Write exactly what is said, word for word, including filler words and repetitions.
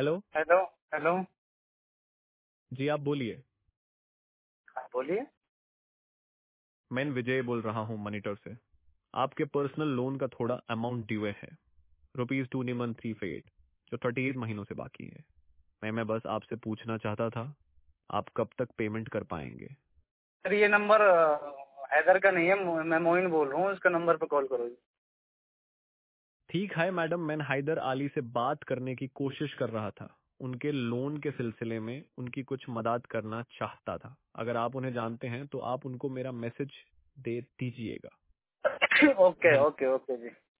Hello. Hello hello. जी आप बोलिए। हाँ, बोलिए। मैं विजय बोल रहा हूँ मॉनिटर से। आपके पर्सनल लोन का थोड़ा अमाउंट ड्यू है, rupees two one three eight, जो थर्टी एट महीनों से बाकी है। मैं मैं बस आपसे पूछना चाहता था, आप कब तक पेमेंट कर पाएंगे? सर ये नंबर अ, हैदर का नहीं है, मो- मैं मोइन बोल रहा हूँ, इसका नंबर पे कॉल करो। ठीक है मैडम, मैं हैदर अली से बात करने की कोशिश कर रहा था। उनके लोन के सिलसिले में उनकी कुछ मदद करना चाहता था। अगर आप उन्हें जानते हैं तो आप उनको मेरा मैसेज दे दीजिएगा। ओके धन्यवाद। ओके ओके जी।